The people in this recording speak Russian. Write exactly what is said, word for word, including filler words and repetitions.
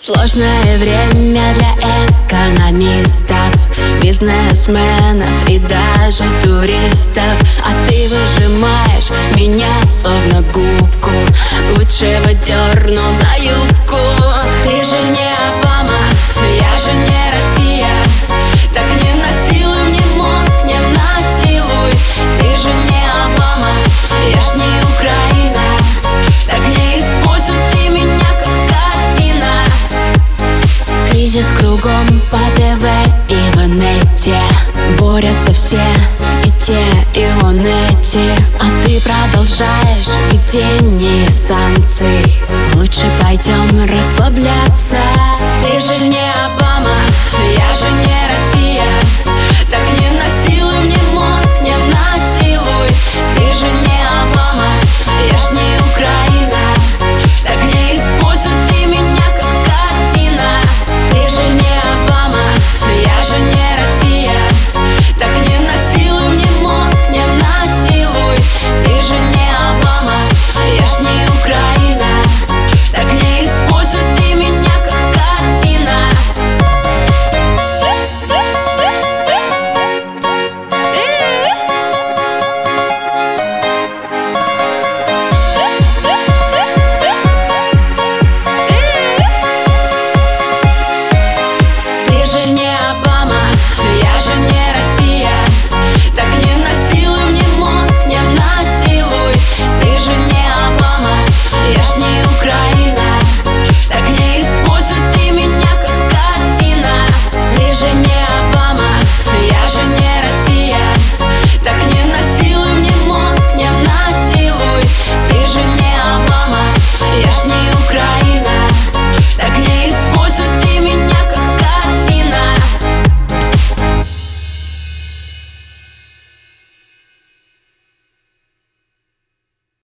Сложное время для экономистов, бизнесменов и даже туристов. А ты выжимаешь меня словно губку, лучше бы дернул за юбку. Ты же не Обама, я же не Россия, так не насилуй мне мозг, не насилуй. Ты же не Обама, я ж не Украина, так не используй ты меня как скотина. Кризис кругом по ТВ и в инете, борются все, и те, и он эти. А ты продолжаешь введение санкций. Лучше пойдем расслабляться.